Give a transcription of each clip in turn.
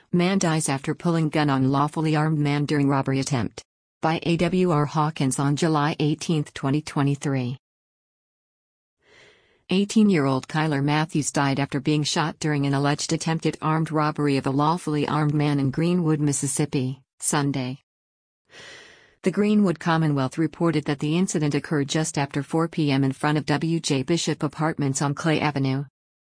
Man dies after pulling gun on lawfully armed man during robbery attempt. By A.W.R. Hawkins on July 18, 2023. 18-year-old Kyler Matthews died after being shot during an alleged attempted armed robbery of a lawfully armed man in Greenwood, Mississippi, Sunday. The Greenwood Commonwealth reported that the incident occurred just after 4 p.m. in front of W.J. Bishop Apartments on Clay Avenue.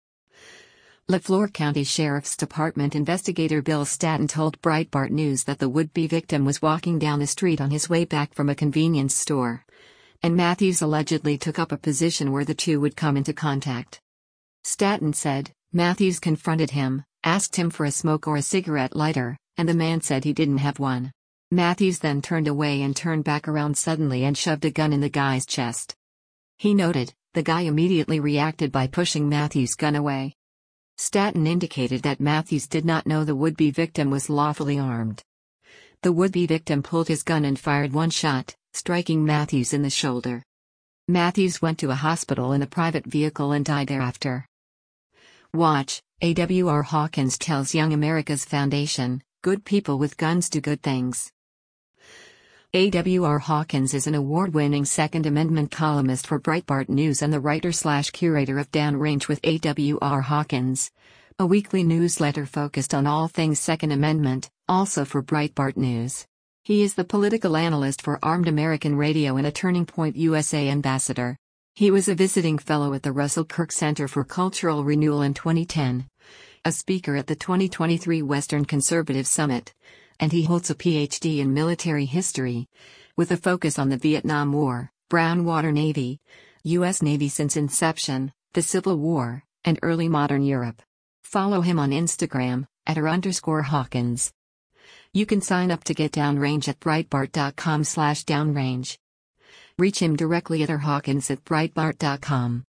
LaFleur County Sheriff's Department investigator Bill Staton told Breitbart News that the would-be victim was walking down the street on his way back from a convenience store, and Matthews allegedly took up a position where the two would come into contact. Staton said, Matthews confronted him, asked him for a smoke or a cigarette lighter, and the man said he didn't have one. Matthews then turned away and turned back around suddenly and shoved a gun in the guy's chest. He noted, the guy immediately reacted by pushing Matthews' gun away. Staton indicated that Matthews did not know the would-be victim was lawfully armed. The would-be victim pulled his gun and fired one shot, striking Matthews in the shoulder. Matthews went to a hospital in a private vehicle and died thereafter. Watch, A.W.R. Hawkins tells Young America's Foundation, good people with guns do good things. A.W.R. Hawkins is an award-winning Second Amendment columnist for Breitbart News and the writer/curator of Downrange with A.W.R. Hawkins, a weekly newsletter focused on all things Second Amendment, also for Breitbart News. He is the political analyst for Armed American Radio and a Turning Point USA ambassador. He was a visiting fellow at the Russell Kirk Center for Cultural Renewal in 2010, a speaker at the 2023 Western Conservative Summit, and he holds a Ph.D. in military history, with a focus on the Vietnam War, Brown Water Navy, U.S. Navy since inception, the Civil War, and early modern Europe. Follow him on Instagram, @r_Hawkins. You can sign up to get Downrange at Breitbart.com/downrange. Reach him directly at rhawkins@breitbart.com.